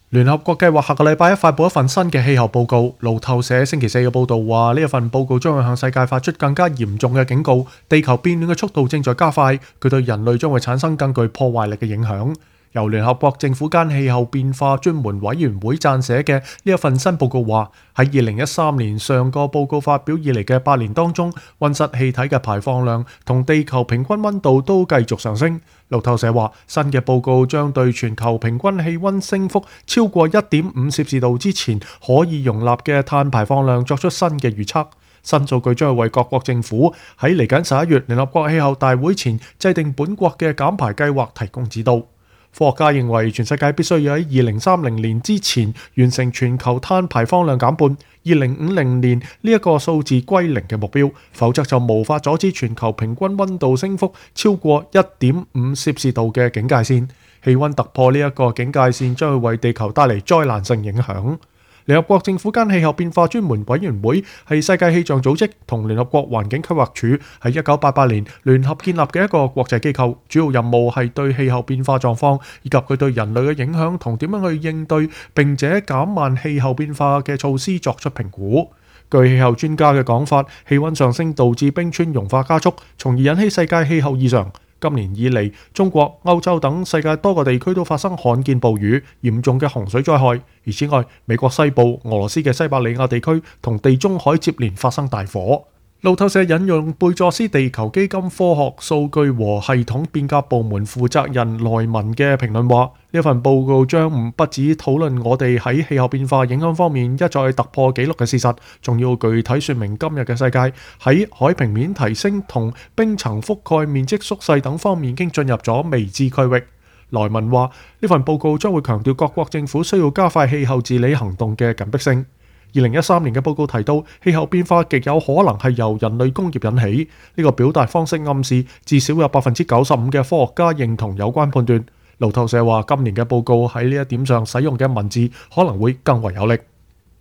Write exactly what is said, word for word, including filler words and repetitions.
聯合國計劃下個禮拜一發布一份新嘅氣候報告。路透社星期四嘅報導話，呢一份報告將會向世界發出更加嚴重嘅警告，地球變暖嘅速度正在加快，佢對人類將會產生更具破壞力嘅影響。由聯合國政府間氣候變化專門委員會撰寫嘅呢一份新報告話，喺二零一三年上個報告發表以嚟嘅八年當中，溫室氣體嘅排放量同地球平均溫度都繼續上升。路透社話，新嘅報告將對全球平均氣溫升幅超過一點五攝氏度之前可以容納嘅碳排放量作出新嘅預測。新數據將會為各國政府喺嚟緊十一月聯合國氣候大會前制定本國嘅減排計劃提供指導。科學家認為全世界必須要喺二零三零年之前完成全球碳排放量減半，二零五零年呢一個數字歸零嘅目標，否則就無法阻止全球平均溫度升幅超過一點五攝氏度嘅警戒線。氣溫突破呢一個警戒線將會為地球帶嚟災難性影響。聯合國政府間氣候變化專門委員會係世界氣象組織同聯合國環境規劃署喺一九八八年聯合建立嘅一個國際機構，主要任務係對氣候變化狀況以及佢對人類嘅影響同點樣去應對並且減慢氣候變化嘅措施作出評估。據氣候專家嘅講法，氣溫上升導致冰川融化加速，從而引起世界氣候異常。今年以嚟，中國、歐洲等世界多個地區都發生罕見暴雨、嚴重嘅洪水災害。而此外，美國西部、俄羅斯嘅西伯利亞地區同地中海接連發生大火。路透社引用貝佐斯地球基金科學數據和系統變革部門負責人萊文嘅評論話，呢份報告將唔不止討論我哋喺氣候變化影響方面一再突破紀錄嘅事實，仲要具體說明今日嘅世界喺海平面提升同冰層覆蓋面積縮細等方面已經進入咗未知區域。萊文話，呢份報告將會強調各國政府需要加快氣候治理行動嘅緊迫性。二零一三年嘅報告提到，氣候變化極有可能係由人類工業引起。呢個表達方式暗示至少有百分之九十五嘅科學家認同有關判斷。路透社話，今年嘅報告喺呢一點上使用嘅文字可能會更為有力。